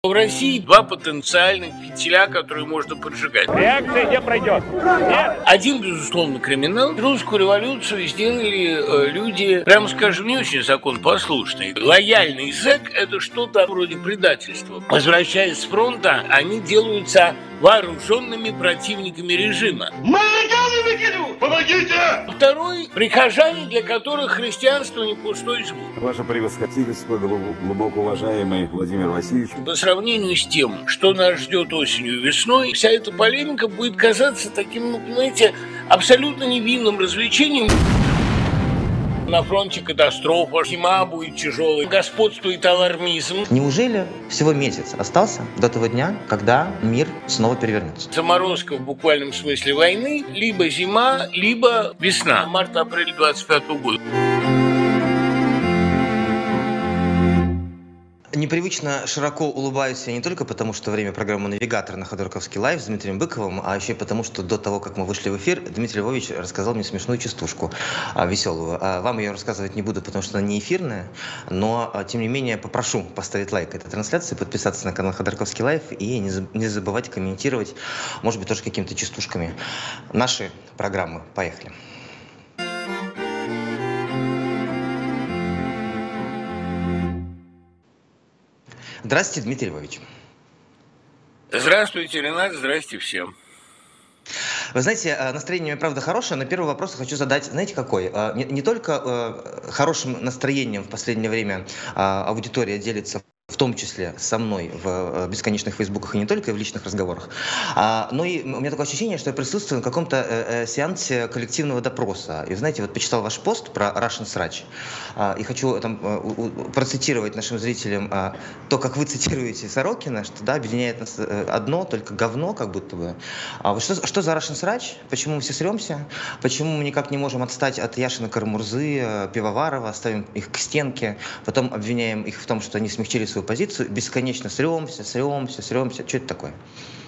В России два потенциальных фитиля, которые можно поджигать. Реакция не пройдет. Нет. Один, безусловно, криминал. Русскую революцию сделали люди, прямо скажем, не очень законопослушные. Лояльный зэк – это что-то вроде предательства. Возвращаясь с фронта, они делаются вооруженными противниками режима. Молодежи выкину! Помогите! Второй – прихожане, для которых христианство не пустой звук. Ваше превосходительство, глубоко уважаемый Владимир Васильевич. По сравнению с тем, что нас ждет осенью и весной, вся эта полемика будет казаться таким, понимаете, абсолютно невинным развлечением. На фронте катастрофа, зима будет тяжелой, господствует алармизм. Неужели всего месяц остался до того дня, когда мир снова перевернется? Заморозка в буквальном смысле войны, либо зима, либо весна, март-апрель 25 года. Непривычно широко улыбаюсь я не только потому, что время программы «Навигатор» на Ходорковский лайв с Дмитрием Быковым, а еще и потому, что до того, как мы вышли в эфир, Дмитрий Львович рассказал мне смешную частушку, веселую. Вам ее рассказывать не буду, потому что она не эфирная, но, тем не менее, попрошу поставить лайк этой трансляции, подписаться на канал Ходорковский лайв и не забывать комментировать, может быть, тоже какими-то частушками наши программы. Поехали. Здравствуйте, Дмитрий Львович. Здравствуйте, Ренат, здравствуйте всем. Вы знаете, настроение у меня, правда, хорошее, но первый вопрос хочу задать, знаете, какой? Не только хорошим настроением в последнее время аудитория делится, в том числе со мной в бесконечных фейсбуках и не только в личных разговорах, но и у меня такое ощущение, что я присутствую на каком-то сеансе коллективного допроса. И, знаете, вот почитал ваш пост про Russian Srach, и хочу там процитировать нашим зрителям то, как вы цитируете Сорокина, что да, объединяет нас одно, только говно, как будто бы. Вот что за Russian Srach? Почему мы все сремся? Почему мы никак не можем отстать от Яшина, Карамурзы, Пивоварова, ставим их к стенке, потом обвиняем их в том, что они смягчили свою позицию, бесконечно сремся. Что это такое?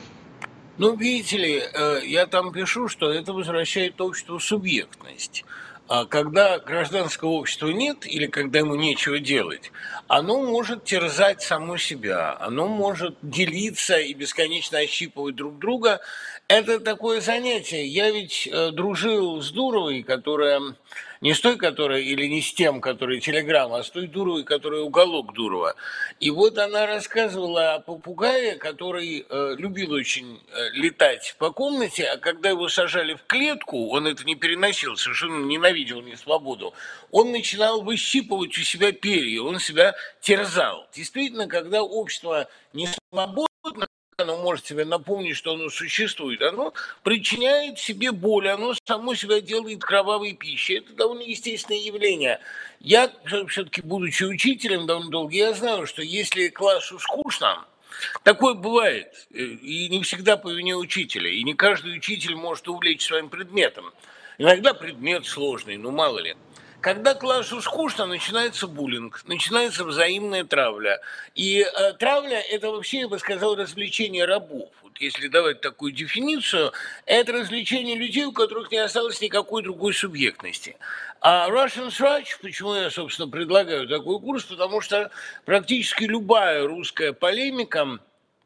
Ну, видите ли, я там пишу, что это возвращает обществу субъектность. А когда гражданского общества нет или когда ему нечего делать, оно может терзать само себя, оно может делиться и бесконечно ощипывать друг друга. Это такое занятие. Я ведь дружил с Дуровой, которая не с той, которая, или не с тем, который Телеграм, а с той Дуровой, которая уголок Дурова. И вот она рассказывала о попугае, который любил очень летать по комнате, а когда его сажали в клетку, он это не переносил, совершенно ненавидел несвободу, он начинал выщипывать у себя перья, он себя терзал. Действительно, когда общество не свободно, оно может себе напомнить, что оно существует, оно причиняет себе боль, оно само себя делает кровавой пищей. Это довольно естественное явление. Я, все-таки, будучи учителем довольно долго, я знаю, что если классу скучно, такое бывает, и не всегда по вине учителя, и не каждый учитель может увлечь своим предметом. Иногда предмет сложный, ну мало ли. Когда классу скучно, начинается буллинг, начинается взаимная травля. И травля – это вообще, я бы сказал, развлечение рабов. Вот если давать такую дефиницию, это развлечение людей, у которых не осталось никакой другой субъектности. А Russian Srach, почему я, собственно, предлагаю такой курс, потому что практически любая русская полемика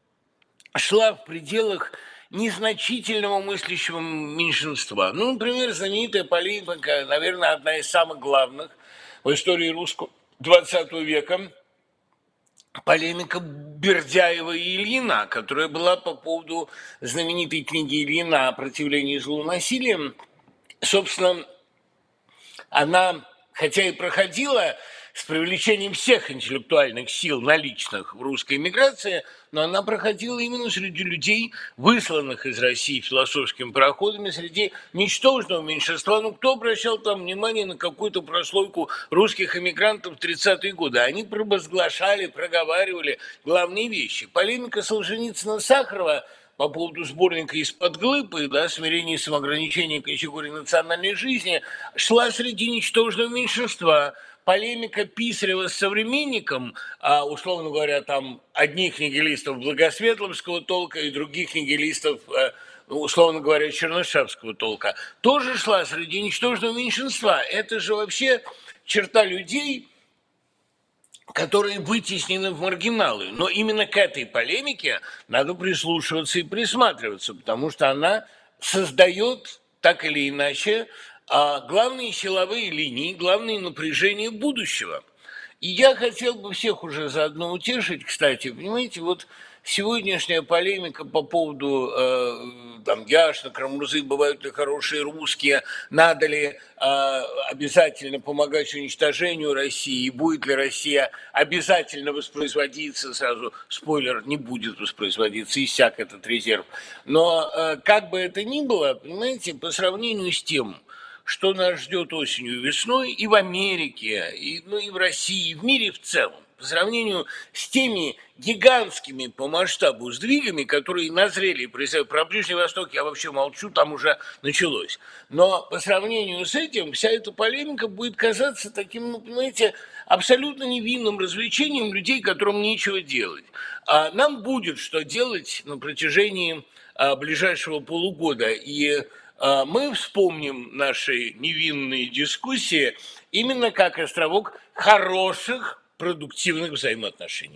шла в пределах незначительного мыслящего меньшинства. Ну, например, знаменитая полемика, наверное, одна из самых главных в истории русского XX века, полемика Бердяева и Ильина, которая была по поводу знаменитой книги Ильина о противлении злу насилием. Собственно, она, хотя и проходила с привлечением всех интеллектуальных сил наличных в русской эмиграции, но она проходила именно среди людей, высланных из России философскими пароходами, среди ничтожного меньшинства. Ну, кто обращал там внимание на какую-то прослойку русских эмигрантов в 30-е годы? Они провозглашали, проговаривали главные вещи. Полемика Солженицына-Сахарова по поводу сборника «Из-под глыбы», да, смирение и самоограничение категории национальной жизни, шла среди ничтожного меньшинства. Полемика Писарева с современником, условно говоря, там одних нигилистов Благосветловского толка и других нигилистов, условно говоря, Чернышевского толка, тоже шла среди ничтожного меньшинства. Это же вообще черта людей, которые вытеснены в маргиналы. Но именно к этой полемике надо прислушиваться и присматриваться, потому что она создает так или иначе главные силовые линии, главные напряжения будущего. И я хотел бы всех уже заодно утешить, кстати, понимаете, вот сегодняшняя полемика по поводу там Яшина, Карамурзы, бывают ли хорошие русские, надо ли обязательно помогать уничтожению России, и будет ли Россия обязательно воспроизводиться, сразу спойлер, не будет воспроизводиться, иссяк этот резерв. Но как бы это ни было, понимаете, по сравнению с тем, что нас ждет осенью и весной и в Америке, и в России, и в мире в целом, по сравнению с теми гигантскими по масштабу сдвигами, которые назрели, про Ближний Восток я вообще молчу, там уже началось. Но по сравнению с этим вся эта полемика будет казаться таким, ну, понимаете, абсолютно невинным развлечением людей, которым нечего делать. А нам будет что делать на протяжении ближайшего полугода. И мы вспомним наши невинные дискуссии именно как островок хороших, продуктивных взаимоотношений.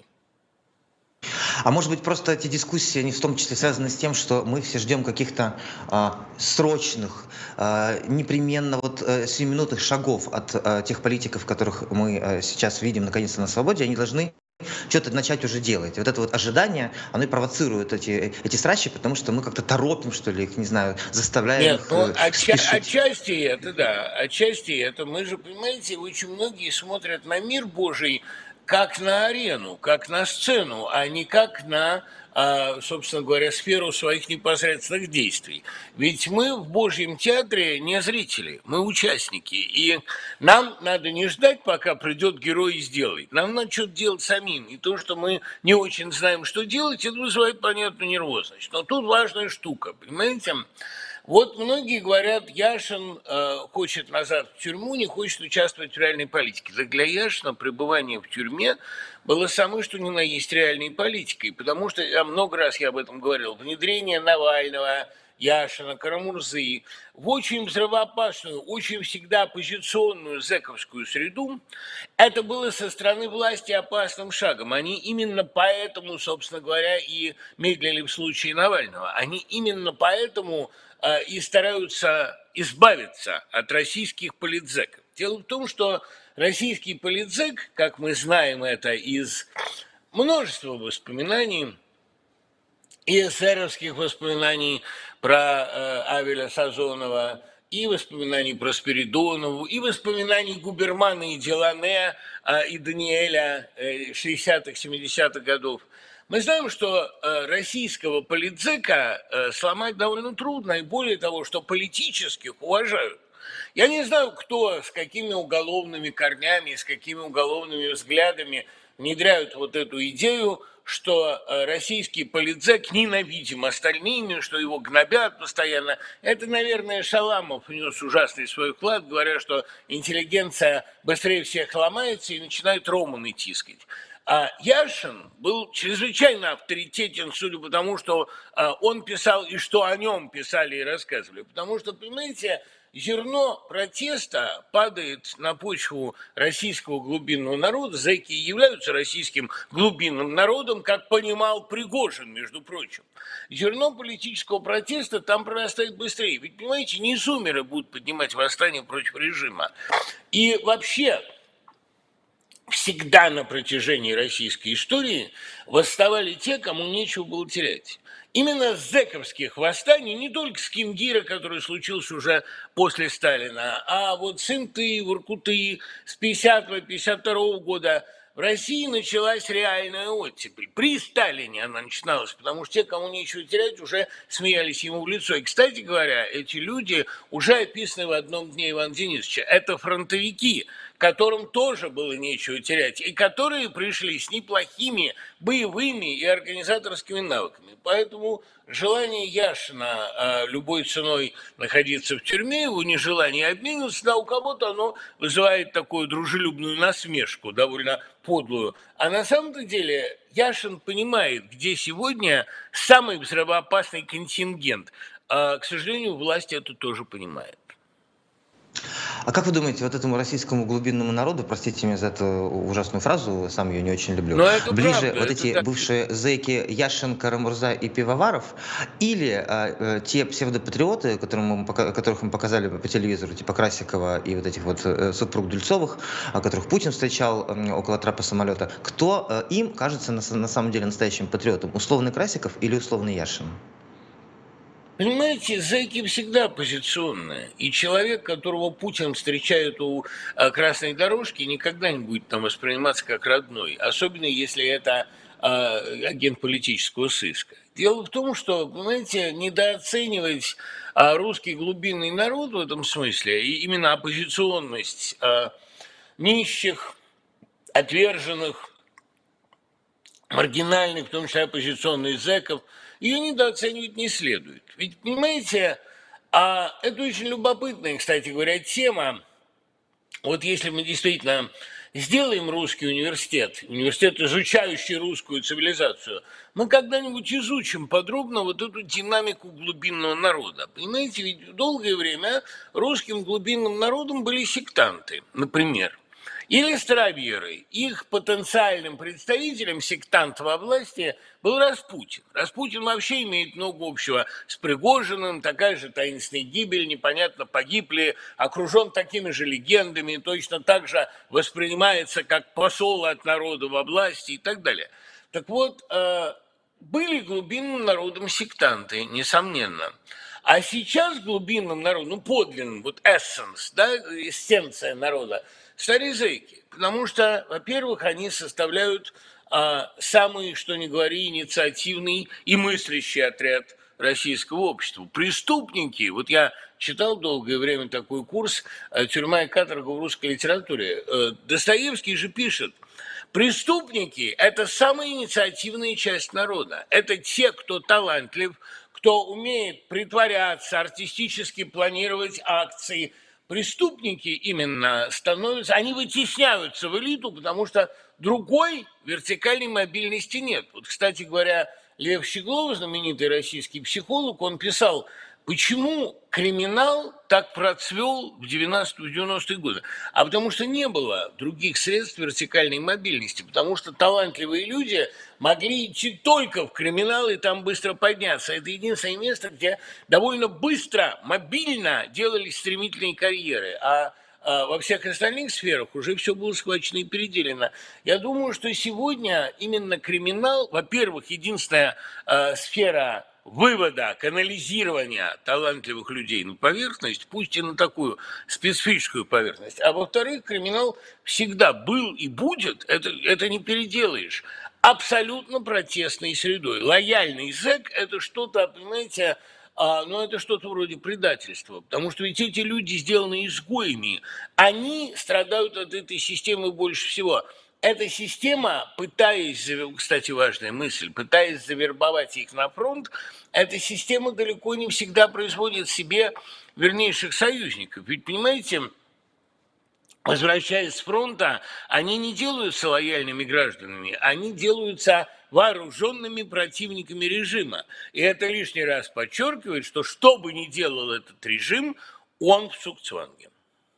А может быть, просто эти дискуссии, они в том числе связаны с тем, что мы все ждем каких-то срочных, непременно сиюминутных шагов от тех политиков, которых мы сейчас видим наконец-то на свободе, они должны что-то начать уже делать. Вот это вот ожидание, оно и провоцирует эти страсти, потому что мы как-то торопим, что ли, их, не знаю, заставляем их спешить. Отчасти это, да, отчасти это. Мы же, понимаете, очень многие смотрят на мир Божий как на арену, как на сцену, а не как на, собственно говоря, сферу своих непосредственных действий. Ведь мы в Божьем театре не зрители, мы участники. И нам надо не ждать, пока придет герой и сделает. Нам надо что-то делать самим. И то, что мы не очень знаем, что делать, это вызывает понятную нервозность. Но тут важная штука, понимаете? Вот многие говорят, Яшин хочет назад в тюрьму, не хочет участвовать в реальной политике. Так для Яшина пребывание в тюрьме было самое что ни на есть реальной политикой, потому что, много раз я об этом говорил, внедрение Навального, Яшина, Карамурзы в очень взрывоопасную, очень всегда оппозиционную зэковскую среду, это было со стороны власти опасным шагом. Они именно поэтому, собственно говоря, и медлили в случае Навального. Они именно поэтому и стараются избавиться от российских политзеков. Дело в том, что российский политзек, как мы знаем это из множества воспоминаний, и эсеровских воспоминаний про Авеля Сазонова, и воспоминаний про Спиридонову, и воспоминаний Губермана и Делане, и Даниэля 60-х, 70-х годов. Мы знаем, что российского политзека сломать довольно трудно, и более того, что политических уважают. Я не знаю, кто с какими уголовными корнями, с какими уголовными взглядами внедряют вот эту идею, что российский политзек ненавидим остальными, что его гнобят постоянно. Это, наверное, Шаламов внес ужасный свой вклад, говоря, что интеллигенция быстрее всех ломается и начинает романы тискать. А Яшин был чрезвычайно авторитетен, судя по тому, что он писал и что о нем писали и рассказывали. Потому что, понимаете, зерно протеста падает на почву российского глубинного народа. Зэки являются российским глубинным народом, как понимал Пригожин, между прочим. Зерно политического протеста там прорастает быстрее. Ведь, понимаете, не зумеры будут поднимать восстание против режима. И вообще, всегда на протяжении российской истории восставали те, кому нечего было терять. Именно с зэковских восстаний, не только с Кингира, который случился уже после Сталина, а вот с Инты, Воркуты, с 50-52 года в России началась реальная оттепель. При Сталине она начиналась, потому что те, кому нечего терять, уже смеялись ему в лицо. И, кстати говоря, эти люди уже описаны в «Одном дне» Ивана Денисовича. Это фронтовики, которым тоже было нечего терять, и которые пришли с неплохими боевыми и организаторскими навыками. Поэтому желание Яшина любой ценой находиться в тюрьме, его нежелание обмениваться, да, у кого-то оно вызывает такую дружелюбную насмешку, довольно подлую. А на самом-то деле Яшин понимает, где сегодня самый взрывоопасный контингент. К сожалению, власть это тоже понимает. А как вы думаете, вот этому российскому глубинному народу, простите меня за эту ужасную фразу, сам ее не очень люблю, Но это ближе правда, вот это эти так. бывшие зэки Ященко, Рамурза и Пивоваров, или те псевдопатриоты, которых мы показали по телевизору, типа Красикова и вот этих вот супруг Дульцовых, которых Путин встречал около трапа самолета, кто им кажется на самом деле настоящим патриотом? Условный Красиков или условный Яшин? Понимаете, зэки всегда оппозиционные. И человек, которого Путин встречает у красной дорожки, никогда не будет там восприниматься как родной. Особенно, если это агент политического сыска. Дело в том, что, понимаете, недооценивать русский глубинный народ в этом смысле, и именно оппозиционность нищих, отверженных, маргинальных, в том числе оппозиционных зэков, ее недооценивать не следует. Ведь, понимаете, это очень любопытная, кстати говоря, тема. Вот если мы действительно сделаем русский университет, университет, изучающий русскую цивилизацию, мы когда-нибудь изучим подробно вот эту динамику глубинного народа. Понимаете, ведь долгое время русским глубинным народом были сектанты, например. Или староверы. Их потенциальным представителем сектанта во власти был Распутин. Распутин вообще имеет много общего с Пригожиным, такая же таинственная гибель, непонятно, погиб ли, окружен такими же легендами, точно так же воспринимается как посол от народа во власти и так далее. Так вот, были глубинным народом сектанты, несомненно. А сейчас глубинным народом, ну, подлинным, вот эссенс, да, эссенция народа, стали зэки. Потому что, во-первых, они составляют самый, что ни говори, инициативный и мыслящий отряд российского общества. Преступники, вот я читал долгое время такой курс «Тюрьма и каторга в русской литературе». Достоевский же пишет, преступники – это самая инициативная часть народа. Это те, кто талантлив, кто умеет притворяться, артистически планировать акции. Преступники именно становятся, они вытесняются в элиту, потому что другой вертикальной мобильности нет. Вот, кстати говоря, Лев Щеглов, знаменитый российский психолог, он писал, почему криминал так процвел в 90-е годы? А потому что не было других средств вертикальной мобильности, потому что талантливые люди могли идти только в криминал и там быстро подняться. Это единственное место, где довольно быстро, мобильно делались стремительные карьеры, а во всех остальных сферах уже все было схвачено и переделено. Я думаю, что сегодня именно криминал, во-первых, единственная сфера вывода, канализирования талантливых людей на поверхность, пусть и на такую специфическую поверхность. А во-вторых, криминал всегда был и будет, это не переделаешь, абсолютно протестной средой. Лояльный зэк – это что-то, понимаете, ну, это что-то вроде предательства, потому что ведь эти люди сделаны изгоями, они страдают от этой системы больше всего. Эта система, пытаясь, кстати, важная мысль, пытаясь завербовать их на фронт, эта система далеко не всегда производит себе вернейших союзников. Ведь, понимаете, возвращаясь с фронта, они не делаются лояльными гражданами, они делаются вооруженными противниками режима. И это лишний раз подчеркивает, что бы ни делал этот режим, он в цугцванге.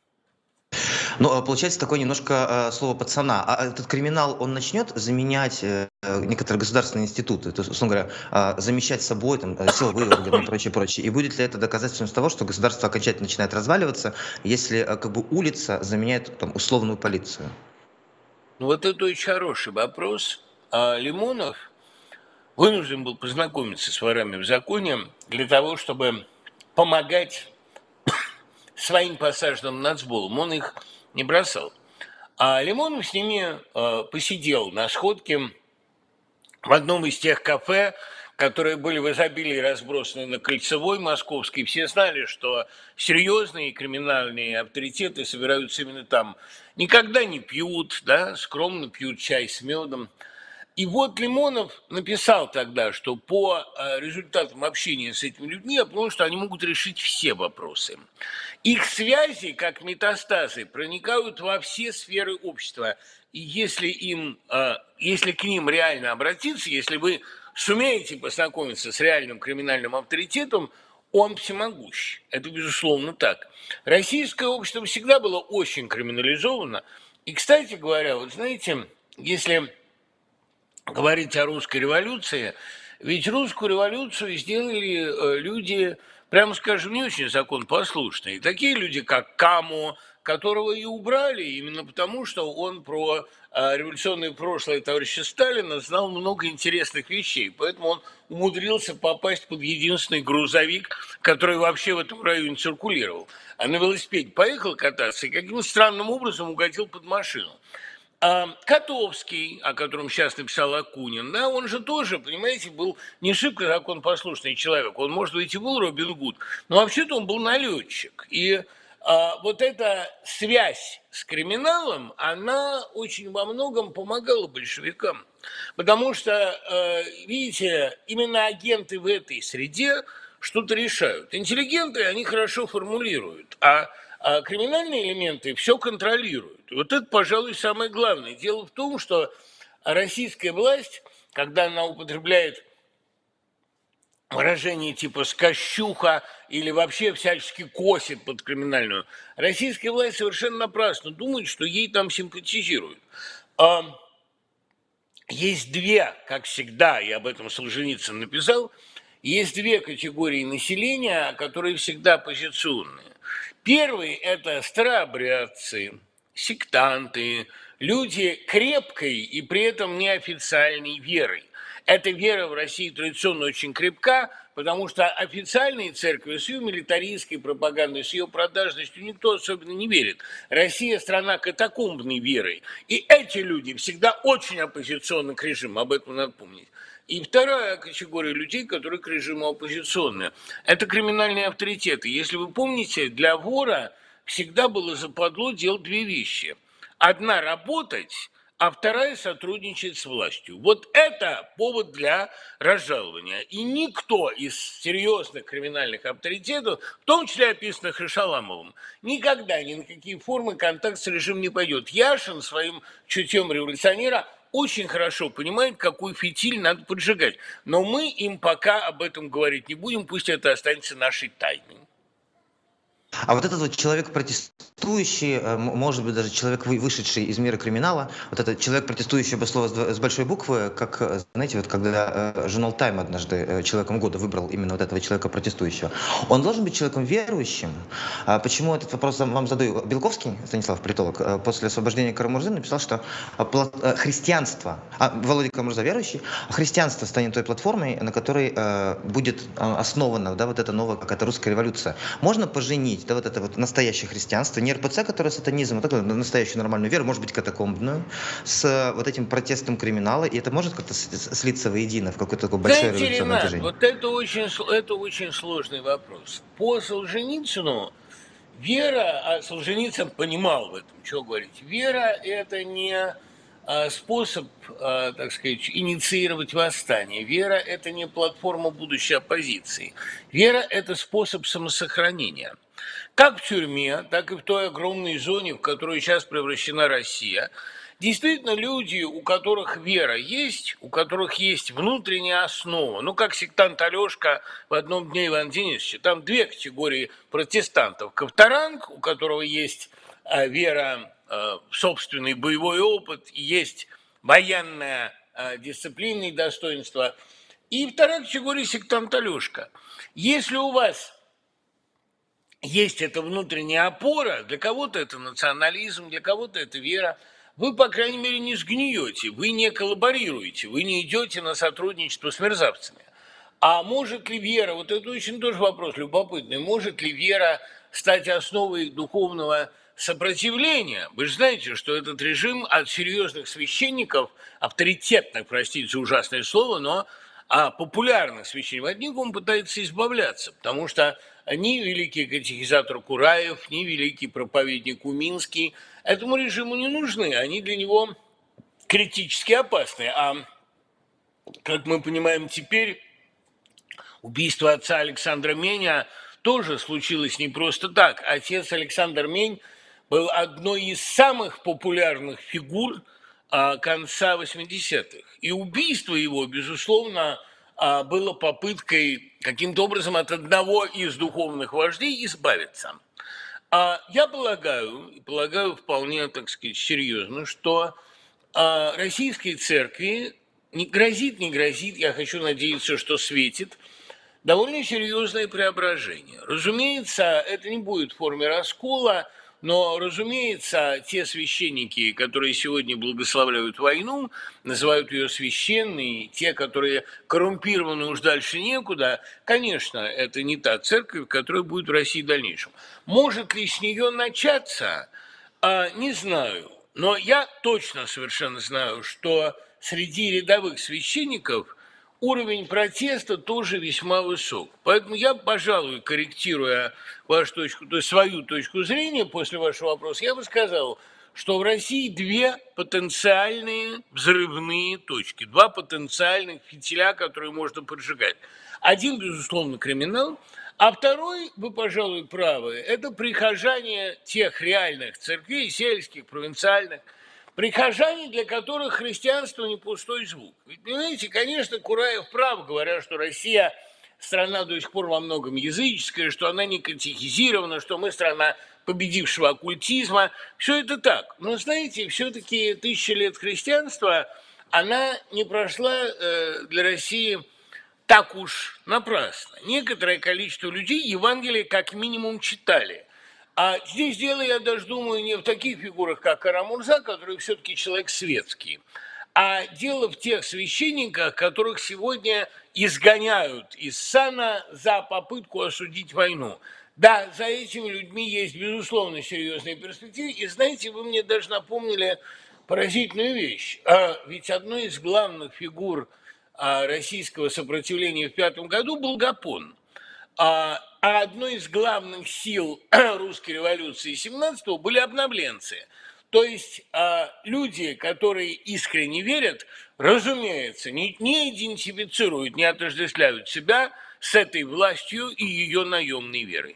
Ну, получается такое немножко слово пацана. А этот криминал, он начнет заменять некоторые государственные институты, то есть, условно говоря, замещать собой там, силовые органы и прочее, прочее. И будет ли это доказательством того, что государство окончательно начинает разваливаться, если как бы улица заменяет там, условную полицию? Ну, вот это очень хороший вопрос. Лимонов вынужден был познакомиться с ворами в законе для того, чтобы помогать своим посаженным нацболом. Он их не бросал. А Лимонов с ними посидел на сходке в одном из тех кафе, которые были в изобилии разбросаны на Кольцевой Московской. Все знали, что серьезные криминальные авторитеты собираются именно там. Никогда не пьют, да, скромно пьют чай с медом. И вот Лимонов написал тогда, что по результатам общения с этими людьми я понял, что они могут решить все вопросы. Их связи, как метастазы, проникают во все сферы общества. И если к ним реально обратиться, если вы сумеете познакомиться с реальным криминальным авторитетом, он всемогущ. Это, безусловно, так. Российское общество всегда было очень криминализовано. И, кстати говоря, вот знаете, если говорить о русской революции, ведь русскую революцию сделали люди, прямо скажем, не очень законопослушные. Такие люди, как Камо, которого и убрали именно потому, что он про революционное прошлое товарища Сталина знал много интересных вещей. Поэтому он умудрился попасть под единственный грузовик, который вообще в этом районе циркулировал. А на велосипеде поехал кататься и каким странным образом угодил под машину. Котовский, о котором сейчас написал Акунин, да, он же тоже, понимаете, был не шибко законопослушный человек. Он, может быть, и был Робин Гуд, но вообще-то он был налетчик. И вот эта связь с криминалом, она очень во многом помогала большевикам. Потому что, видите, именно агенты в этой среде что-то решают. Интеллигенты, они хорошо формулируют, а криминальные элементы все контролируют. И вот это, пожалуй, самое главное. Дело в том, что российская власть, когда она употребляет выражение типа «скощуха» или вообще всячески косит под криминальную, российская власть совершенно напрасно думает, что ей там симпатизируют. Есть две, как всегда, я об этом Солженицын написал, есть две категории населения, которые всегда оппозиционные. Первый – это старообрядцы, сектанты, люди крепкой и при этом неофициальной верой. Эта вера в России традиционно очень крепка, потому что официальной церкви с ее милитаристской пропагандой, с ее продажностью никто особенно не верит. Россия – страна катакомбной верой. И эти люди всегда очень оппозиционны к режиму, об этом надо помнить. И вторая категория людей, которые к режиму оппозиционные, это криминальные авторитеты. Если вы помните, для вора всегда было западло делать две вещи. Одна – работать, а вторая – сотрудничать с властью. Вот это повод для разжалования. И никто из серьезных криминальных авторитетов, в том числе описанных Шаламовым, никогда ни на какие формы контакт с режимом не пойдет. Яшин своим чутьем революционера очень хорошо понимает, какой фитиль надо поджигать. Но мы им пока об этом говорить не будем, пусть это останется нашей тайной. А вот этот вот человек протестующий, может быть, даже человек, вышедший из мира криминала, вот этот человек протестующий, слово с большой буквы, как, знаете, вот когда журнал Time однажды человеком года выбрал именно вот этого человека протестующего, он должен быть человеком верующим. Почему этот вопрос вам задаю? Белковский, Станислав Притолок, после освобождения Карамурзы написал, что христианство, Володя Карамурза верующий, христианство станет той платформой, на которой будет основана, да, вот эта новая какая-то русская революция. Можно поженить, да, вот это вот настоящее христианство, не РПЦ, которое сатанизм, а такую настоящую нормальную веру, может быть, катакомбную, с вот этим протестом криминала, и это может как-то слиться воедино в какое-то такое большое революционное движение? Вот это очень сложный вопрос. По Солженицыну вера, а Солженицын понимал в этом, что говорить, вера – это не способ, так сказать, инициировать восстание. Вера – это не платформа будущей оппозиции. Вера – это способ самосохранения. Как в тюрьме, так и в той огромной зоне, в которую сейчас превращена Россия, действительно люди, у которых вера есть, у которых есть внутренняя основа, ну, как сектант Алешка в «Одном дне Ивана Денисовича», там две категории протестантов. Ковторанг, у которого есть вера в собственный боевой опыт, есть военная дисциплина и достоинство. И вторая категория – сектант Алешка. Если у вас есть эта внутренняя опора, для кого-то это национализм, для кого-то это вера, вы, по крайней мере, не сгниете, вы не коллаборируете, вы не идете на сотрудничество с мерзавцами. А может ли вера, вот это очень тоже вопрос любопытный, может ли вера стать основой духовного сопротивления? Вы же знаете, что этот режим от серьезных священников, авторитетных, простите за ужасное слово, но популярных священников, от них он пытается избавляться, потому что ни великий катехизатор Кураев, ни великий проповедник Уминский этому режиму не нужны, они для него критически опасны. А, как мы понимаем теперь, убийство отца Александра Меня тоже случилось не просто так. Отец Александр Мень был одной из самых популярных фигур конца 80-х. И убийство его, безусловно, было попыткой каким-то образом от одного из духовных вождей избавиться. Я полагаю вполне, так сказать, серьезно, что российской церкви не грозит, я хочу надеяться, что светит довольно серьезное преображение. Разумеется, это не будет в форме раскола, но, разумеется, те священники, которые сегодня благословляют войну, называют ее священной, те, которые коррумпированы уж дальше некуда, конечно, это не та церковь, которая будет в России в дальнейшем. Может ли с нее начаться? Не знаю. Но я точно совершенно знаю, что среди рядовых священников уровень протеста тоже весьма высок. Поэтому я, пожалуй, корректируя вашу точку, то есть свою точку зрения после вашего вопроса, я бы сказал, что в России две потенциальные взрывные точки, два потенциальных фитиля, которые можно поджигать. Один, безусловно, криминал, а второй, вы, пожалуй, правы, это прихожане тех реальных церквей, сельских, провинциальных, прихожане, для которых христианство не пустой звук. Ведь, понимаете, конечно, Кураев прав, говоря, что Россия страна до сих пор во многом языческая, что она не катехизирована, что мы страна победившего оккультизма. Все это так. Но, знаете, все-таки 1000 лет христианства, она не прошла для России так уж напрасно. Некоторое количество людей Евангелие как минимум читали. А здесь дело, я даже думаю, не в таких фигурах, как Кара-Мурза, который все-таки человек светский, а дело в тех священниках, которых сегодня изгоняют из сана за попытку осудить войну. Да, за этими людьми есть, безусловно, серьезные перспективы. И знаете, вы мне даже напомнили поразительную вещь. Ведь одной из главных фигур российского сопротивления в 1905 году был Гапон. А одной из главных сил русской революции 17-го были обновленцы. То есть люди, которые искренне верят, разумеется, не идентифицируют, не отождествляют себя с этой властью и ее наемной верой.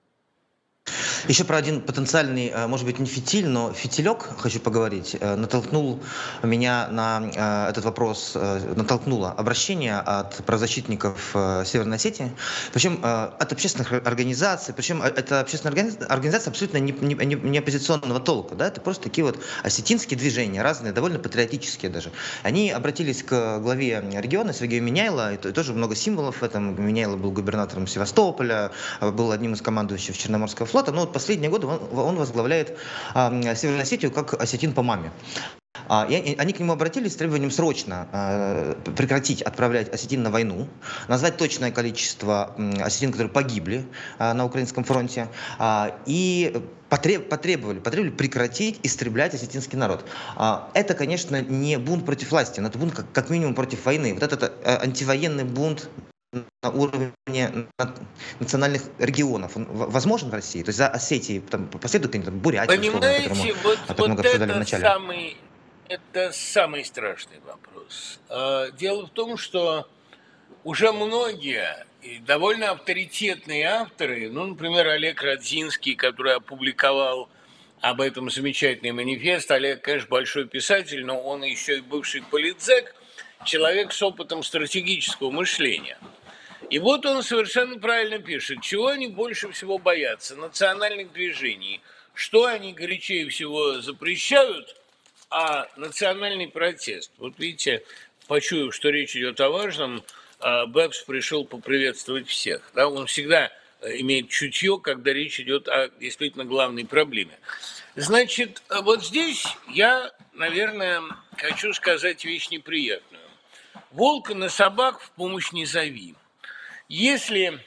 Еще про один потенциальный, может быть, не фитиль, но фитилек хочу поговорить. Натолкнул меня на этот вопрос, натолкнуло обращение от правозащитников Северной Осетии, причем от общественных организаций, причем это общественная организация абсолютно не оппозиционного толка, да, это просто такие вот осетинские движения, разные, довольно патриотические даже. Они обратились к главе региона Сергею Миняйло, и тоже много символов в этом. Миняйло был губернатором Севастополя, был одним из командующих Черноморского флота, но вот последние годы он возглавляет Северную Осетию как осетин по маме. И они к нему обратились с требованием срочно прекратить отправлять осетин на войну, назвать точное количество осетин, которые погибли на украинском фронте, и потребовали прекратить истреблять осетинский народ. Это, конечно, не бунт против власти, но это бунт как минимум против войны. Вот этот антивоенный бунт на уровне национальных регионов, он возможен в России? То есть за Осетией последует какая-нибудь Бурятия, понимаете, условно, вот много обсуждали в начале. Это самый страшный вопрос. Дело в том, что уже многие и довольно авторитетные авторы, ну, например, Олег Радзинский, который опубликовал об этом замечательный манифест. Олег, конечно, большой писатель, но он еще и бывший политзек, человек с опытом стратегического мышления. И вот он совершенно правильно пишет, чего они больше всего боятся, национальных движений, что они горячее всего запрещают, а национальный протест. Вот видите, почуяв, что речь идет о важном, Бэбс пришел поприветствовать всех. Да? Он всегда имеет чутье, когда речь идет о действительно главной проблеме. Значит, вот здесь я, наверное, хочу сказать вещь неприятную. Волка на собак в помощь не зови. Если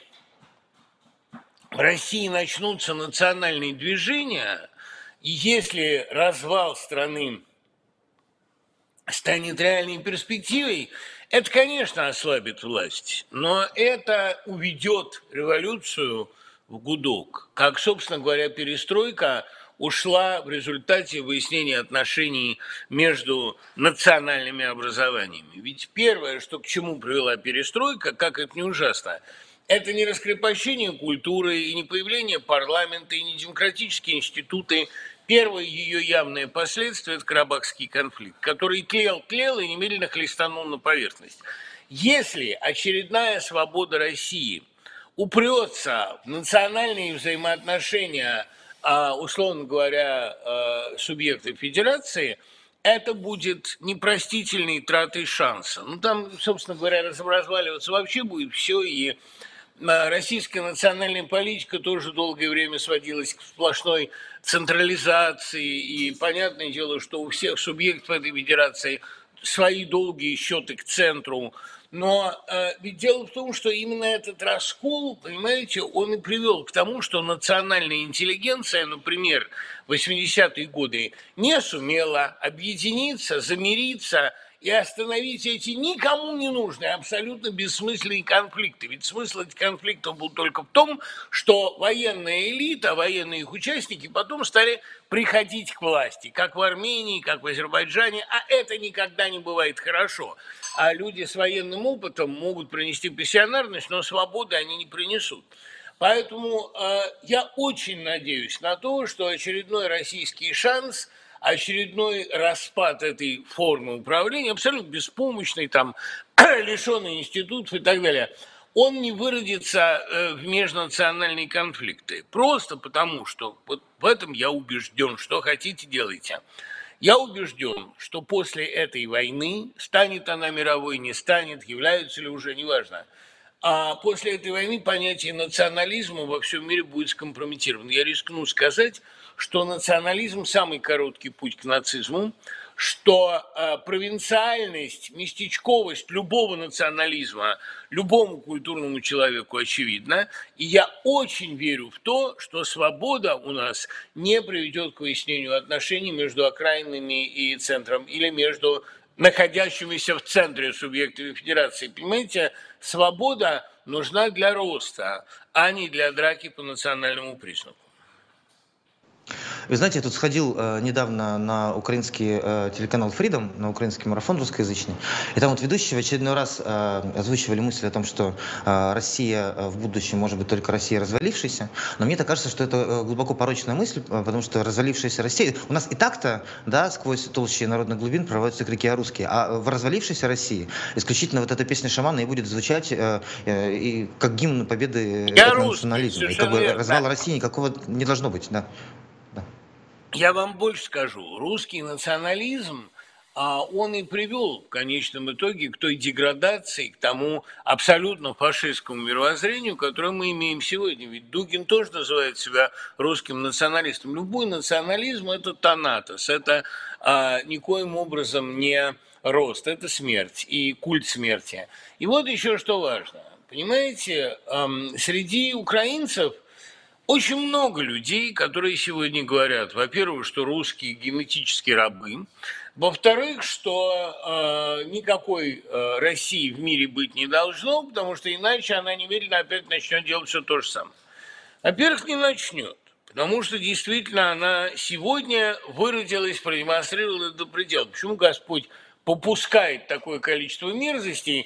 в России начнутся национальные движения, и если развал страны станет реальной перспективой, это, конечно, ослабит власть, но это уведет революцию в гудок. Как, собственно говоря, перестройка ушла в результате выяснения отношений между национальными образованиями. Ведь первое, что к чему привела перестройка, как это не ужасно, это не раскрепощение культуры, и не появление парламента, и не демократические институты. Первое ее явное последствие – это Карабахский конфликт, который тлел и немедленно хлестанул на поверхность. Если очередная свобода России упрется в национальные взаимоотношения, условно говоря, субъектов федерации, это будет непростительной тратой шанса. Ну, там, собственно говоря, разваливаться вообще будет все, и российская национальная политика тоже долгое время сводилась к сплошной централизации, и понятное дело, что у всех субъектов этой федерации свои долгие счеты к центру. Но ведь дело в том, что именно этот раскол, понимаете, он и привел к тому, что национальная интеллигенция, например, в 80-е годы не сумела объединиться, замириться и остановить эти никому не нужные, абсолютно бессмысленные конфликты. Ведь смысл этих конфликтов был только в том, что военная элита, военные их участники потом стали приходить к власти, как в Армении, как в Азербайджане, а это никогда не бывает хорошо. А люди с военным опытом могут принести пассионарность, но свободы они не принесут. Поэтому я очень надеюсь на то, что очередной российский шанс, очередной распад этой формы управления, абсолютно беспомощный, там, лишенный институтов и так далее, он не выродится в межнациональные конфликты. Просто потому, что вот в этом я убежден, что хотите делайте. Я убежден, что после этой войны, станет она мировой, не станет, является ли уже, неважно, а после этой войны понятие национализма во всем мире будет скомпрометировано. Я рискну сказать, что национализм – самый короткий путь к нацизму, что провинциальность, местечковость любого национализма, любому культурному человеку очевидна. И я очень верю в то, что свобода у нас не приведет к выяснению отношений между окраинами и центром или между находящимися в центре субъектами федерации. Понимаете, свобода нужна для роста, а не для драки по национальному признаку. Вы знаете, я тут сходил недавно на украинский телеканал Freedom, на украинский марафон русскоязычный, и там вот ведущие в очередной раз озвучивали мысль о том, что Россия в будущем может быть только Россия развалившаяся, но мне так кажется, что это глубоко порочная мысль, потому что развалившаяся Россия, у нас и так-то, да, сквозь толщи народных глубин прорываются крики о русские, а в развалившейся России исключительно вот эта песня шамана и будет звучать и как гимн победы национализма. И как бы развала России никакого не должно быть, да. Я вам больше скажу. Русский национализм, он и привел в конечном итоге к той деградации, к тому абсолютно фашистскому мировоззрению, которое мы имеем сегодня. Ведь Дугин тоже называет себя русским националистом. Любой национализм – это тонатос, это никоим образом не рост, это смерть и культ смерти. И вот еще что важно. Понимаете, среди украинцев очень много людей, которые сегодня говорят, во-первых, что русские генетически рабы, во-вторых, что никакой России в мире быть не должно, потому что иначе она немедленно опять начнет делать все то же самое. Во-первых, не начнет, потому что действительно она сегодня выродилась, продемонстрировала до предела. Почему Господь попускает такое количество мерзостей?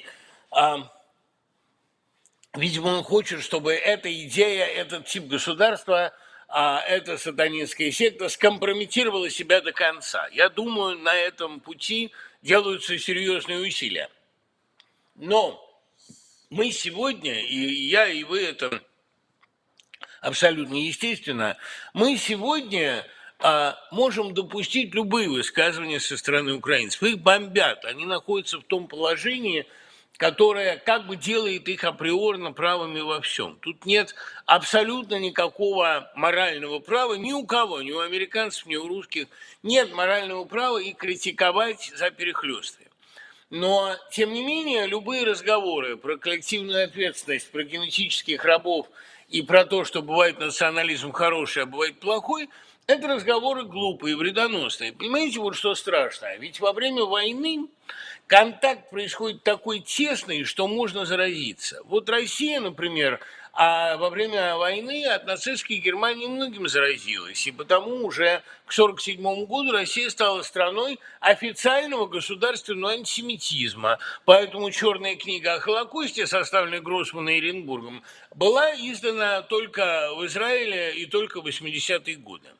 Видимо, он хочет, чтобы эта идея, этот тип государства, эта сатанинская секта скомпрометировала себя до конца. Я думаю, на этом пути делаются серьезные усилия. Но мы сегодня, и я, и вы, это абсолютно естественно, мы сегодня можем допустить любые высказывания со стороны украинцев. Их бомбят, они находятся в том положении, которая как бы делает их априорно правыми во всем. Тут нет абсолютно никакого морального права ни у кого, ни у американцев, ни у русских. Нет морального права и критиковать за перехлёстывание. Но, тем не менее, любые разговоры про коллективную ответственность, про генетических рабов и про то, что бывает национализм хороший, а бывает плохой, это разговоры глупые, вредоносные. Понимаете, вот что страшно? Ведь во время войны контакт происходит такой тесный, что можно заразиться. Вот Россия, например, во время войны от нацистской Германии многим заразилась. И потому уже к 1947 году Россия стала страной официального государственного антисемитизма. Поэтому черная книга о Холокосте, составленная Гроссманом и Оренбургом, была издана только в Израиле и только в 80-е годы.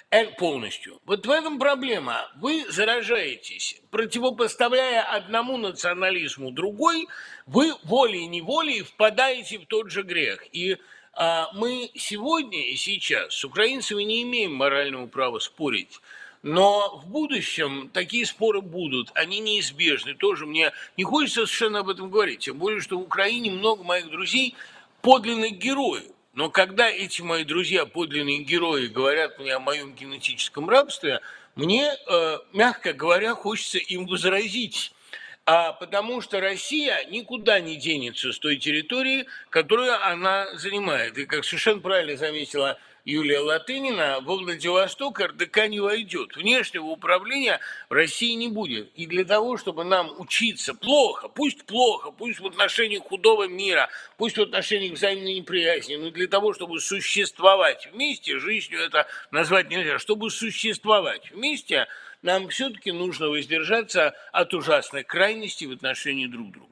Полностью. Вот в этом проблема. Вы заражаетесь, противопоставляя одному национализму другой, вы волей-неволей впадаете в тот же грех. И мы сегодня и сейчас с украинцами не имеем морального права спорить. Но в будущем такие споры будут, они неизбежны. Тоже мне не хочется совершенно об этом говорить. Тем более, что в Украине много моих друзей подлинных героев. Но когда эти мои друзья, подлинные герои, говорят мне о моем генетическом рабстве, мне, мягко говоря, хочется им возразить. Потому что Россия никуда не денется с той территории, которую она занимает. И, как совершенно правильно заметила Юлия Латынина, во Владивосток РДК не войдет. Внешнего управления в России не будет. И для того, чтобы нам учиться плохо, пусть в отношении худого мира, пусть в отношении взаимной неприязни, но для того, чтобы существовать вместе, жизнью это назвать нельзя, чтобы существовать вместе, нам все-таки нужно воздержаться от ужасных крайностей в отношении друг друга.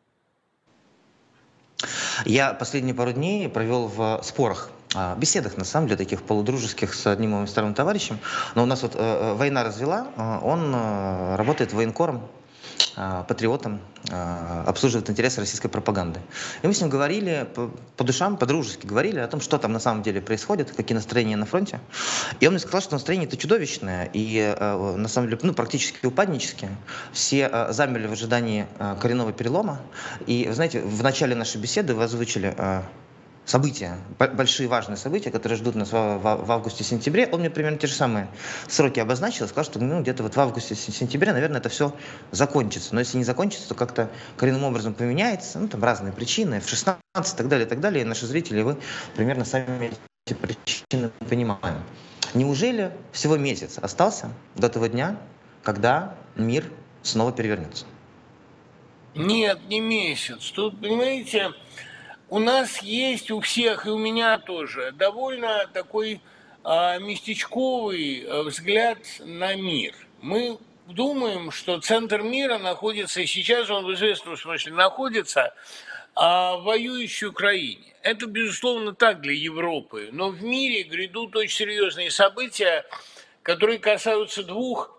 Я последние пару дней провел в спорах, беседах, на самом деле, таких полудружеских с одним моим старым товарищем. Но у нас вот война развела, он работает военкором, патриотом, обслуживает интересы российской пропаганды. И мы с ним говорили по душам, по-дружески говорили о том, что там на самом деле происходит, какие настроения на фронте. И он мне сказал, что настроение-то чудовищное, и на самом деле, практически упаднические. Все замерли в ожидании коренного перелома. И, вы знаете, в начале нашей беседы вы озвучили события, большие важные события, которые ждут нас в августе-сентябре. Он мне примерно те же самые сроки обозначил, сказал, что где-то вот в августе-сентябре, наверное, это все закончится. Но если не закончится, то как-то коренным образом поменяется, там разные причины, F-16 и так далее, и так далее. И наши зрители, вы примерно сами эти причины понимаем. Неужели всего месяц остался до того дня, когда мир снова перевернется? Нет, не месяц. Тут, понимаете, у нас есть у всех, и у меня тоже, довольно такой местечковый взгляд на мир. Мы думаем, что центр мира находится, и сейчас он в известном смысле находится, в воюющей Украине. Это, безусловно, так для Европы, но в мире грядут очень серьезные события, которые касаются двух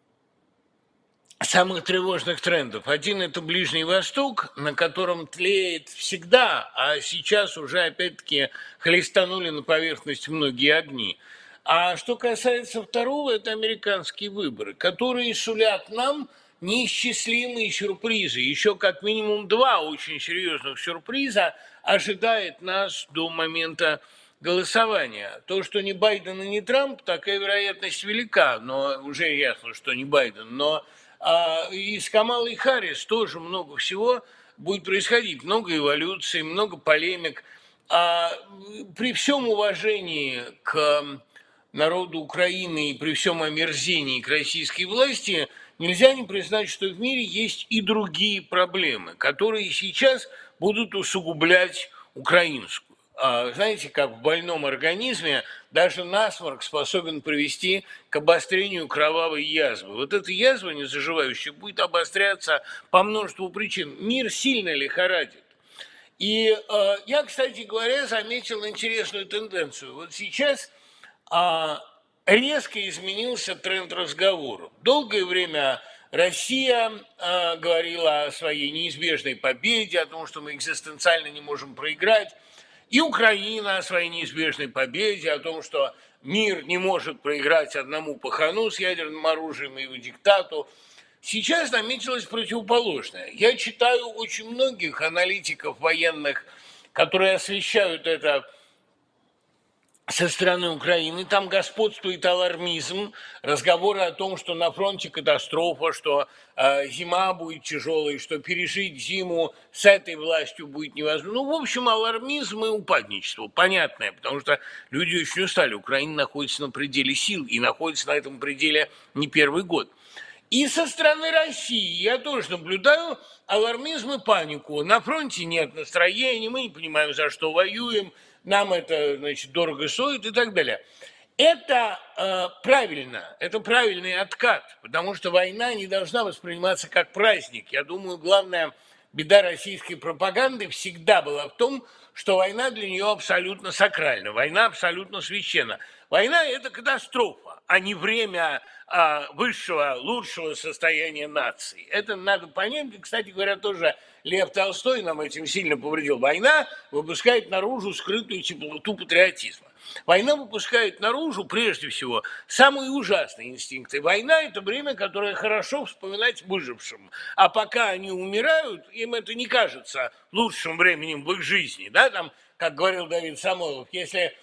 самых тревожных трендов. Один – это Ближний Восток, на котором тлеет всегда, а сейчас уже опять-таки хлестанули на поверхность многие огни. А что касается второго, это американские выборы, которые сулят нам неисчислимые сюрпризы. Еще как минимум 2 очень серьезных сюрприза ожидает нас до момента голосования. То, что не Байден и не Трамп, такая вероятность велика, но уже ясно, что не Байден, но и с Камалой Харрис тоже много всего будет происходить, много эволюций, много полемик. При всем уважении к народу Украины и при всем омерзении к российской власти нельзя не признать, что в мире есть и другие проблемы, которые сейчас будут усугублять украинскую. Знаете, как в больном организме даже насморк способен привести к обострению кровавой язвы. Вот эта язва незаживающая будет обостряться по множеству причин. Мир сильно лихорадит. И я, кстати говоря, заметил интересную тенденцию. Вот сейчас резко изменился тренд разговора. Долгое время Россия говорила о своей неизбежной победе, о том, что мы экзистенциально не можем проиграть. И Украина о своей неизбежной победе, о том, что мир не может проиграть одному пахану с ядерным оружием и его диктату. Сейчас наметилось противоположное. Я читаю очень многих аналитиков военных, которые освещают это со стороны Украины. Там господствует алармизм, разговоры о том, что на фронте катастрофа, что зима будет тяжелой, что пережить зиму с этой властью будет невозможно. В общем, алармизм и упадничество, понятное, потому что люди очень устали. Украина находится на пределе сил и находится на этом пределе не первый год. И со стороны России я тоже наблюдаю алармизм и панику. На фронте нет настроения, мы не понимаем, за что воюем, нам это, дорого стоит и так далее. Это правильно, это правильный откат, потому что война не должна восприниматься как праздник. Я думаю, главное беда российской пропаганды всегда была в том, что война для нее абсолютно сакральна, война абсолютно священна. Война – это катастрофа, а не время высшего, лучшего состояния нации. Это надо понять. И, кстати говоря, тоже Лев Толстой нам этим сильно повредил. Война выпускает наружу скрытую теплоту патриотизма. Война выпускает наружу, прежде всего, самые ужасные инстинкты. Война – это время, которое хорошо вспоминать выжившим. А пока они умирают, им это не кажется лучшим временем в их жизни. Да? Там, как говорил Давид Самойлов, если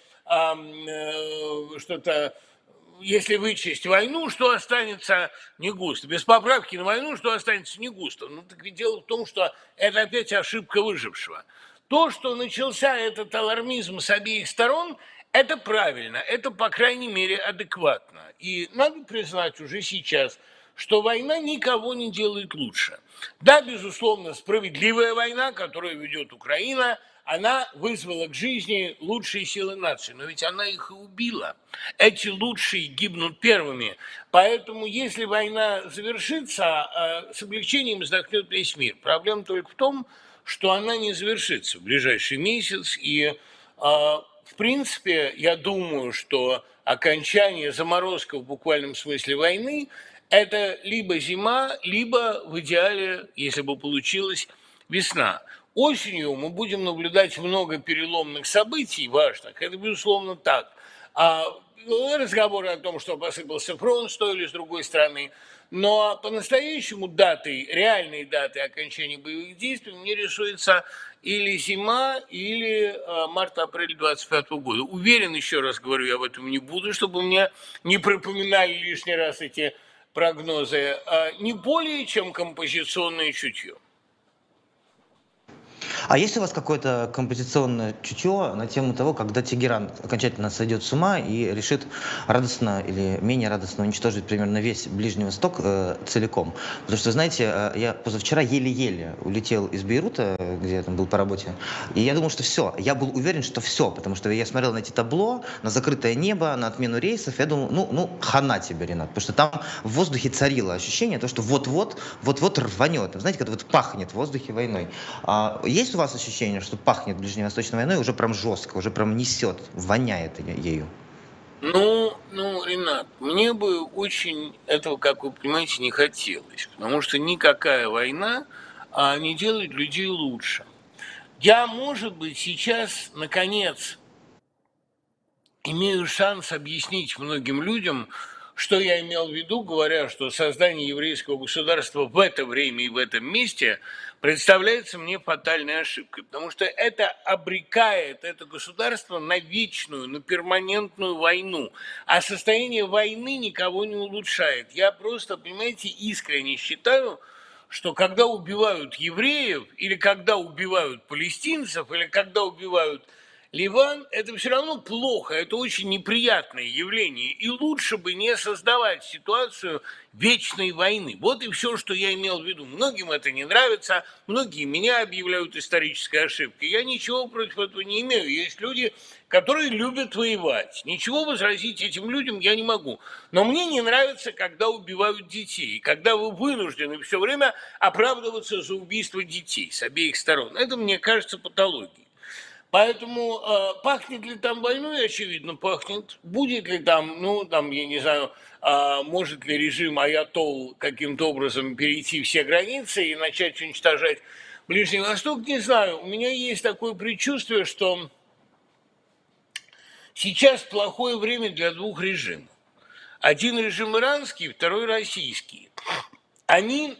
если вычесть войну, что останется не густо. Без поправки на войну, что останется не густо. Ну, так ведь дело в том, что это опять ошибка выжившего. То, что начался этот алармизм с обеих сторон, это правильно, это, по крайней мере, адекватно. И надо признать уже сейчас, что война никого не делает лучше. Да, безусловно, справедливая война, которую ведет Украина, она вызвала к жизни лучшие силы нации, но ведь она их и убила. Эти лучшие гибнут первыми. Поэтому, если война завершится, с облегчением вздохнет весь мир. Проблема только в том, что она не завершится в ближайший месяц. И, в принципе, я думаю, что окончание заморозка в буквальном смысле войны – это либо зима, либо, в идеале, если бы получилось, весна. Осенью мы будем наблюдать много переломных событий важных, это безусловно так. Разговоры о том, что посыпался фронт с той или с другой стороны, но по-настоящему реальной датой окончания боевых действий мне рисуется или зима, или март-апрель 2025 года. Уверен, еще раз говорю, я об этом не буду, чтобы мне не пропоминали лишний раз эти прогнозы, не более чем композиционное чутье. А есть у вас какое-то композиционное чутье на тему того, когда Тегеран окончательно сойдет с ума и решит радостно или менее радостно уничтожить примерно весь Ближний Восток целиком? Потому что, знаете, я позавчера еле-еле улетел из Бейрута, где я там был по работе, и я думал, что все. Я был уверен, что все, потому что я смотрел на эти табло, на закрытое небо, на отмену рейсов, я думал, ну хана тебе, Ренат, потому что там в воздухе царило ощущение, то, что вот-вот рванет. Знаете, когда вот пахнет в воздухе войной. Есть у вас ощущение, что пахнет ближневосточной войной уже прям жестко, уже прям несет, воняет ею? Ну, Ренат, мне бы очень этого, как вы понимаете, не хотелось, потому что никакая война не делает людей лучше. Я, может быть, сейчас, наконец, имею шанс объяснить многим людям, что я имел в виду, говоря, что создание еврейского государства в это время и в этом месте представляется мне фатальной ошибкой, потому что это обрекает это государство на вечную, на перманентную войну, а состояние войны никого не улучшает. Я просто, понимаете, искренне считаю, что когда убивают евреев, или когда убивают палестинцев, или когда убивают Ливан, это все равно плохо, это очень неприятное явление, и лучше бы не создавать ситуацию вечной войны. Вот и все, что я имел в виду. Многим это не нравится, многие меня объявляют исторической ошибкой. Я ничего против этого не имею. Есть люди, которые любят воевать. Ничего возразить этим людям я не могу. Но мне не нравится, когда убивают детей, когда вы вынуждены все время оправдываться за убийство детей с обеих сторон. Это, мне кажется, патологией. Поэтому пахнет ли там войной, очевидно, пахнет. Будет ли там, я не знаю, может ли режим аятолл каким-то образом перейти все границы и начать уничтожать Ближний Восток, не знаю. У меня есть такое предчувствие, что сейчас плохое время для двух режимов. Один режим иранский, второй российский. Они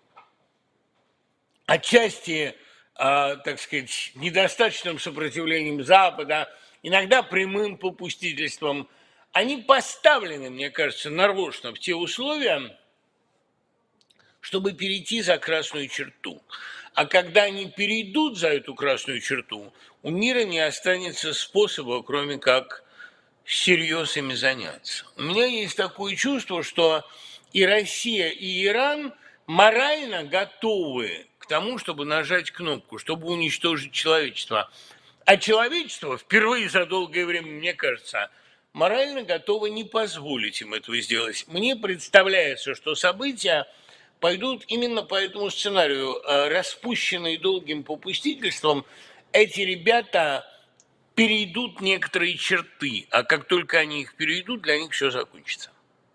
отчасти, так сказать, недостаточным сопротивлением Запада, иногда прямым попустительством, они поставлены, мне кажется, нарочно в те условия, чтобы перейти за красную черту. А когда они перейдут за эту красную черту, у мира не останется способа, кроме как всерьез ими заняться. У меня есть такое чувство, что и Россия, и Иран морально готовы к тому, чтобы нажать кнопку, чтобы уничтожить человечество. А человечество впервые за долгое время, мне кажется, морально готово не позволить им этого сделать. Мне представляется, что события пойдут именно по этому сценарию. Распущенные долгим попустительством, эти ребята перейдут некоторые черты, а как только они их перейдут, для них все закончится.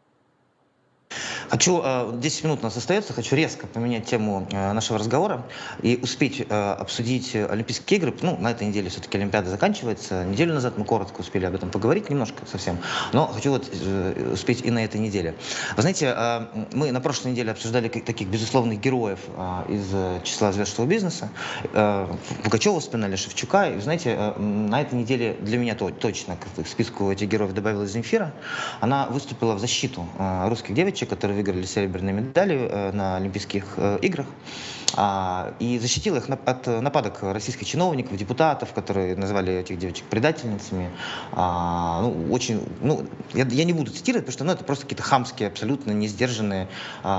Хочу, 10 минут у нас остается, хочу резко поменять тему нашего разговора и успеть обсудить Олимпийские игры. Ну, на этой неделе все-таки Олимпиада заканчивается. Неделю назад мы коротко успели об этом поговорить, немножко совсем, но хочу вот успеть и на этой неделе. Вы знаете, мы на прошлой неделе обсуждали таких безусловных героев из числа звезд шоу-бизнеса. Пугачева вспоминали, Шевчука. И, знаете, на этой неделе для меня точно к списку этих героев добавилась Земфира. Она выступила в защиту русских девочек, которые выиграли серебряные медали на Олимпийских играх, и защитила их от нападок российских чиновников, депутатов, которые называли этих девочек предательницами. Я не буду цитировать, потому что это просто какие-то хамские, абсолютно несдержанные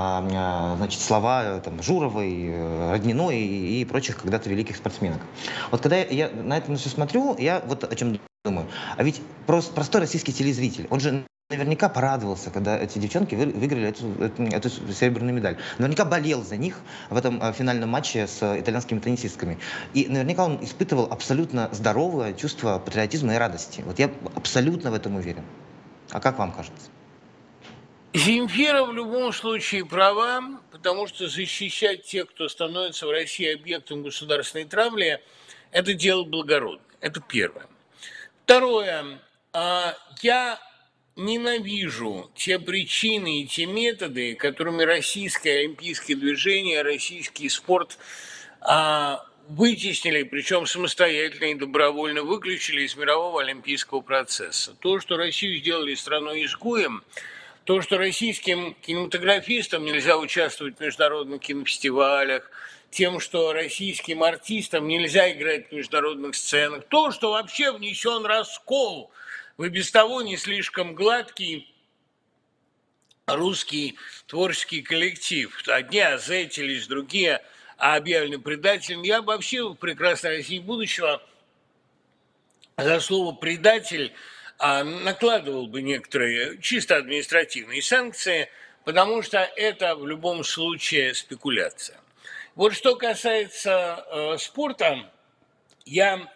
слова Журовой, Родниной и прочих когда-то великих спортсменок. Вот когда я на это все смотрю, я вот о чем думаю. А ведь простой российский телезритель, он же наверняка порадовался, когда эти девчонки выиграли эту серебряную медаль. Наверняка болел за них в этом финальном матче с итальянскими теннисистками. И наверняка он испытывал абсолютно здоровое чувство патриотизма и радости. Вот я абсолютно в этом уверен. А как вам кажется? Земфира в любом случае права, потому что защищать тех, кто становится в России объектом государственной травли, это дело благородное. Это первое. Второе. Я ненавижу те причины и те методы, которыми российское олимпийское движение, российский спорт вытеснили, причем самостоятельно и добровольно выключили из мирового олимпийского процесса. То, что Россию сделали страной-изгоем, то, что российским кинематографистам нельзя участвовать в международных кинофестивалях, тем, что российским артистам нельзя играть в международных сценах, то, что вообще внесен раскол в и без того не слишком гладкий русский творческий коллектив. Одни озетились, другие объявлены предателями. Я вообще в прекрасной России будущего за слово «предатель» накладывал бы некоторые чисто административные санкции, потому что это в любом случае спекуляция. Вот что касается спорта, я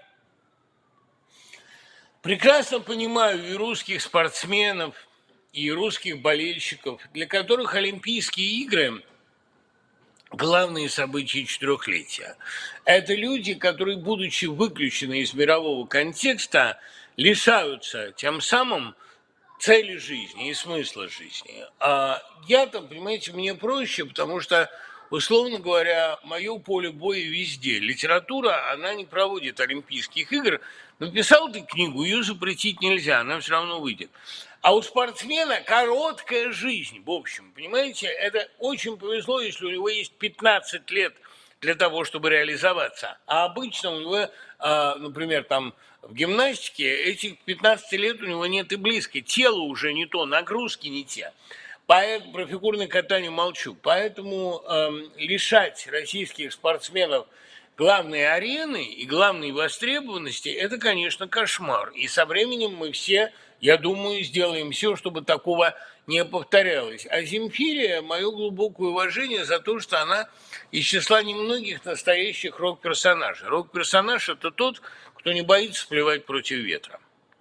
прекрасно понимаю и русских спортсменов, и русских болельщиков, для которых Олимпийские игры – главные события четырехлетия. Это люди, которые, будучи выключены из мирового контекста, лишаются тем самым цели жизни и смысла жизни. А я-то, понимаете, мне проще, потому что, условно говоря, мое поле боя везде. Литература, она не проводит Олимпийских игр. Написал ты книгу, ее запретить нельзя, она все равно выйдет. А у спортсмена короткая жизнь, в общем, понимаете, это очень повезло, если у него есть 15 лет для того, чтобы реализоваться. А обычно у него, например, там в гимнастике этих 15 лет у него нет и близко. Тело уже не то, нагрузки не те. Поэтому про фигурное катание молчу. Поэтому лишать российских спортсменов главной арены и главной востребованности – это, конечно, кошмар. И со временем мы все, я думаю, сделаем все, чтобы такого не повторялось. А Земфире мое глубокое уважение за то, что она из числа немногих настоящих рок-персонажей. Рок-персонаж – это тот, кто не боится плевать против ветра.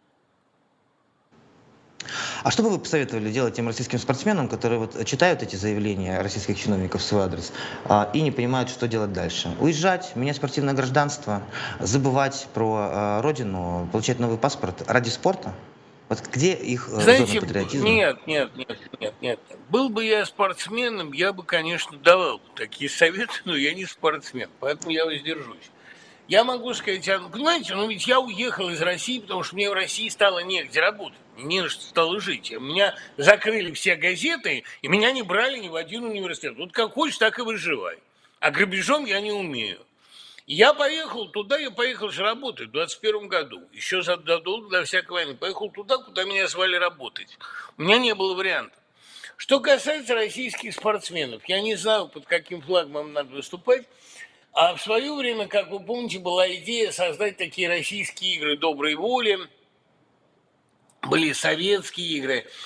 А что бы вы посоветовали делать тем российским спортсменам, которые вот читают эти заявления российских чиновников в свой адрес и не понимают, что делать дальше? Уезжать, менять спортивное гражданство, забывать про родину, получать новый паспорт ради спорта? Вот где их Знаете, зона патриотизма? Нет. Был бы я спортсменом, я бы, конечно, давал такие советы, но я не спортсмен, поэтому я воздержусь. Я могу сказать, понимаете, ведь я уехал из России, потому что мне в России стало негде работать, не на что стало жить. Меня закрыли все газеты, и меня не брали ни в один университет. Вот как хочешь, так и выживай. А грабежом я не умею. И я поехал туда, я поехал же работать в 21 году, еще задолго до всякой войны. Поехал туда, куда меня звали работать. У меня не было вариантов. Что касается российских спортсменов, я не знаю, под каким флагом надо выступать. А в свое время, как вы помните, была идея создать такие российские игры доброй воли, были советские игры.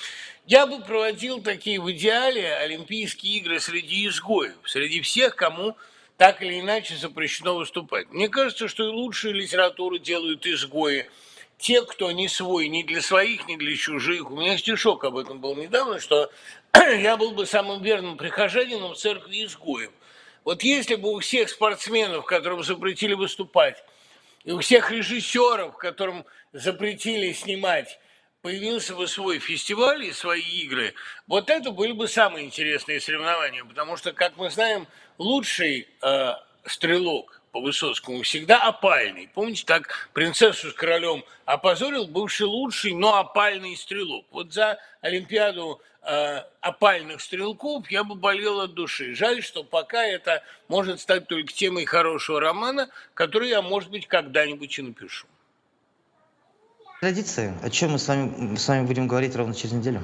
Я бы проводил такие в идеале Олимпийские игры среди изгоев, среди всех, кому так или иначе запрещено выступать. Мне кажется, что и лучшую литературу делают изгои, те, кто не свой ни для своих, ни для чужих. У меня стишок об этом был недавно, что я был бы самым верным прихожанином в церкви изгоев. Вот если бы у всех спортсменов, которым запретили выступать, и у всех режиссеров, которым запретили снимать, появился бы свой фестиваль и свои игры, вот это были бы самые интересные соревнования, потому что, как мы знаем, лучший стрелок по Высоцкому всегда опальный. Помните, так принцессу с королем опозорил бывший лучший, но опальный стрелок. Вот за Олимпиаду опальных стрелков я бы болел от души. Жаль, что пока это может стать только темой хорошего романа, который я, может быть, когда-нибудь и напишу. Традиции. О чем мы с вами будем говорить ровно через неделю?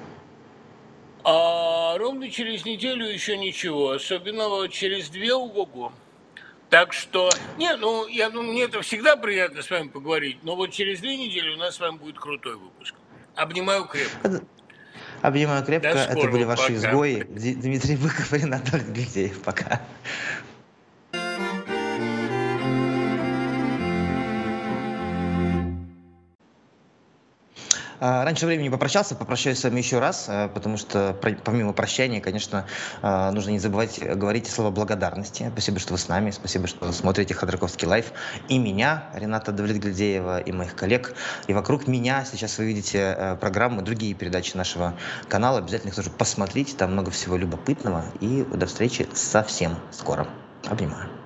А ровно через неделю еще ничего, особенного через 2 ого-го. Так что, не, ну, я думаю, мне это всегда приятно с вами поговорить, но вот через 2 недели у нас с вами будет крутой выпуск. Обнимаю крепко. Обнимаю крепко. До Это скорого, были ваши пока. изгои. Дмитрий Быков и Ренат Давлетгильдеев. Пока. Раньше времени попрощаюсь с вами еще раз, потому что помимо прощания, конечно, нужно не забывать говорить слова благодарности. Спасибо, что вы с нами, спасибо, что смотрите Ходорковский лайв. И меня, Рената Давлетгильдеева, и моих коллег. И вокруг меня сейчас вы видите программы, другие передачи нашего канала. Обязательно их тоже посмотрите, там много всего любопытного. И до встречи совсем скоро. Обнимаю.